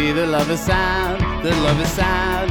see their love is sad, their love is sad.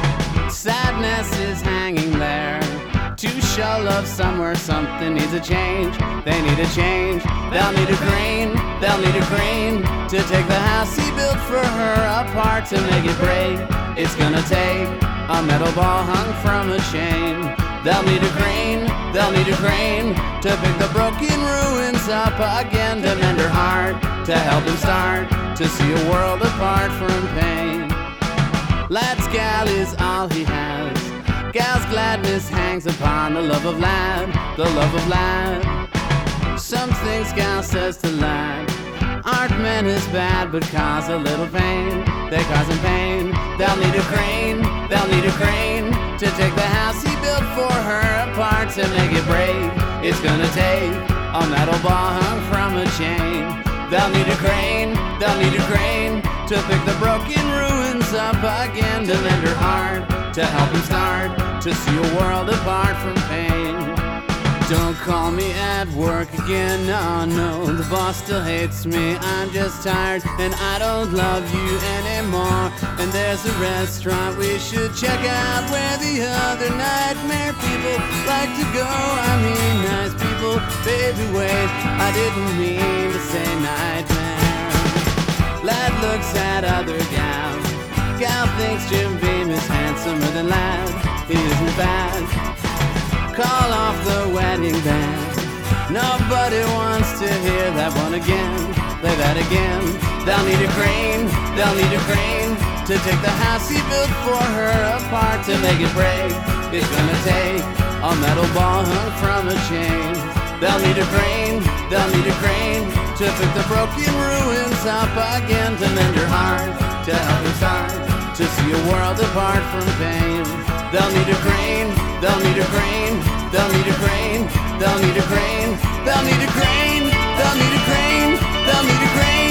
Sadness is hanging there. To show love somewhere, something needs a change. They need a change. They'll need a crane, they'll need a crane to take the house he built for her apart to make it break. It's gonna take a metal ball hung from a chain. They'll need a crane, they'll need a crane to pick the broken ruins up again, to mend her heart, to help him start to see a world apart from pain. Lad's gal is all he has. Gal's gladness hangs upon the love of lad, the love of lad. Some things gal says to lad aren't meant as bad, but cause a little pain. They cause him pain. They'll need a crane, they'll need a crane to take the house he built for her apart to make it break. It's gonna take a metal ball hung from a chain. They'll need a crane, they'll need a crane to pick the broken ruins up again, to mend her heart, to help him start to see a world apart from pain. Don't call me at work again, no, no, the boss still hates me. I'm just tired and I don't love you anymore. And there's a restaurant we should check out where the other nightmare people like to go. I mean nice people, baby wait, I didn't mean to say nightmare. Lad looks at other gal. Gal thinks Jim Beam is handsomer than Lad. He isn't bad. Call off the wedding band. Nobody wants to hear that one again. Play that again. They'll need a crane, they'll need a crane to take the house he built for her apart to make it break. It's gonna take a metal ball hung from a chain. They'll need a crane, they'll need a crane to pick the broken ruins up again, to mend her heart, to help him start to see a world apart from pain. They'll need a crane, they'll need a crane, they'll need a crane, they'll need a crane, they'll need a crane, they'll need a crane, they'll need a crane.